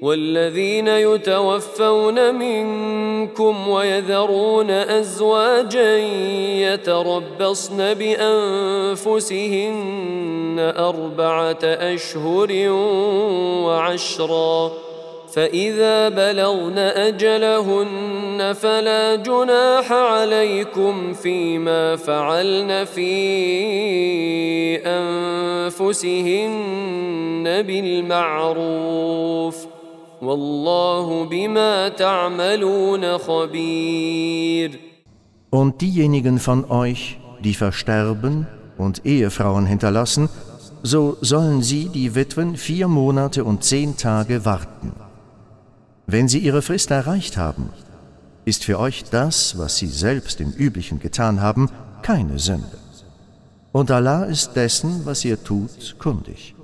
والذين يتوفون منكم ويذرون أزواجا يتربصن بأنفسهن 4 أشهر وعشرا فإذا بلغن أجلهن فلا جناح عليكم فيما فعلن في أنفسهن بالمعروف والله بما تعملون خبير. Und diejenigen von euch, die versterben und Ehefrauen hinterlassen, so sollen sie, die Witwen, 4 Monate und 10 Tage warten. Wenn sie ihre Frist erreicht haben, ist für euch das, was sie selbst im Üblichen getan haben, keine Sünde. Und Allah ist dessen, was ihr tut, kundig.